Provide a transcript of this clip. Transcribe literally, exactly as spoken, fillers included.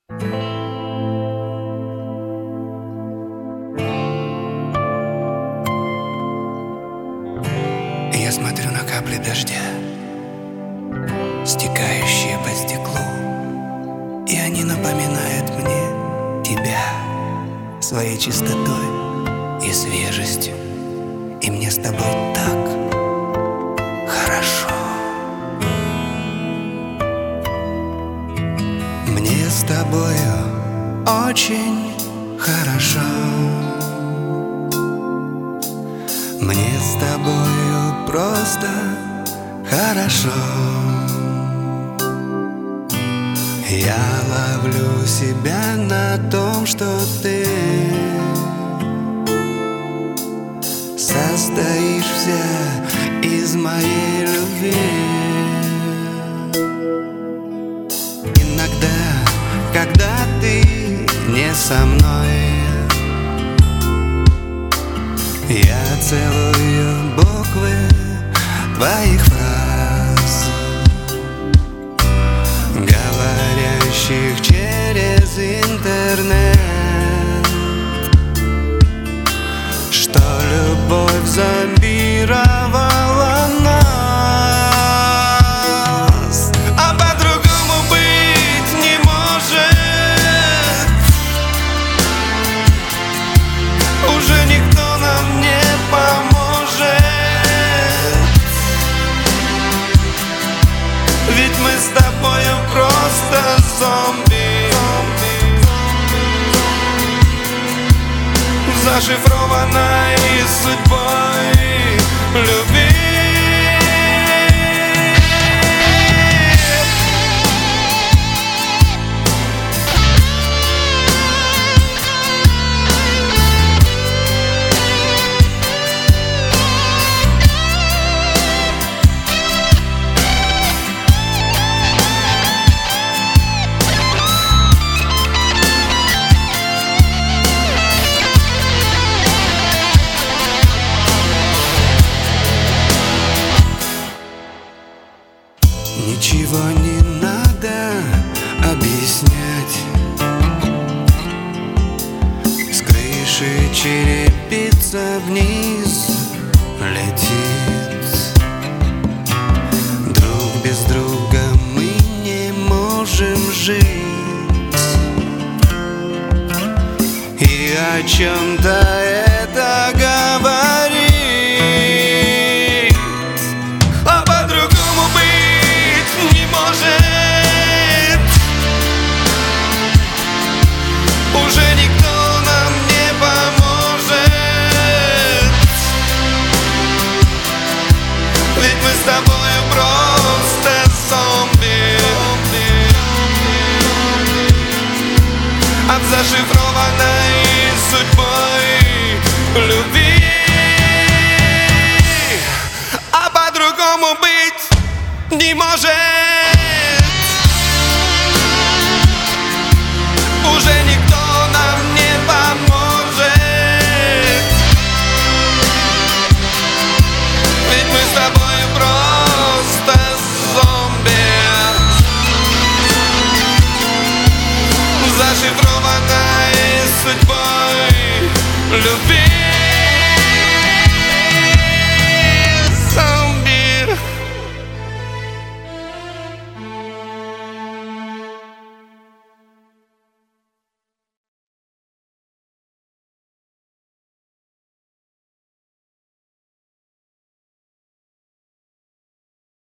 Я смотрю на капли дождя, стекающие по стеклу, и они напоминают мне тебя своей чистотой и свежестью. И мне с тобой так хорошо. Мне с тобою очень хорошо. Мне с тобою просто хорошо. Я ловлю себя на том, что ты состоишь вся из моей любви. Иногда, когда ты не со мной, я целую буквы твоих фраз, говорящих через интернет, что любовь зомбировала нас, а по-другому быть не может. Уже никто нам не поможет, ведь мы с тобою просто зомби, зашифрованной судьбой любви. Ничего не надо объяснять. С крыши черепица вниз летит. Друг без друга мы не можем жить. И о чем-то это говорит. Уже никто нам не поможет, ведь мы с тобою просто зомби от зашифрованной судьбой любви. А по-другому быть не может.